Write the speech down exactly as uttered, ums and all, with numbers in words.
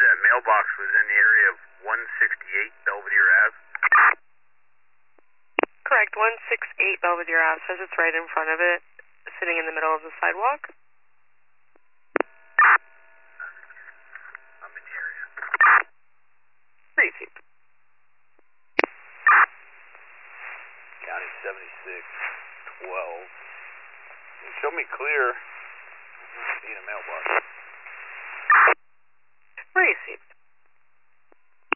that mailbox was in the area of one sixty-eight Belvedere Ave? Correct, one sixty-eight Belvedere Ave says it's right in front of it, sitting in the middle of the sidewalk. I'm in the area. Received. County seventy-six twelve. You show me clear. I'm not seeing a mailbox. Received.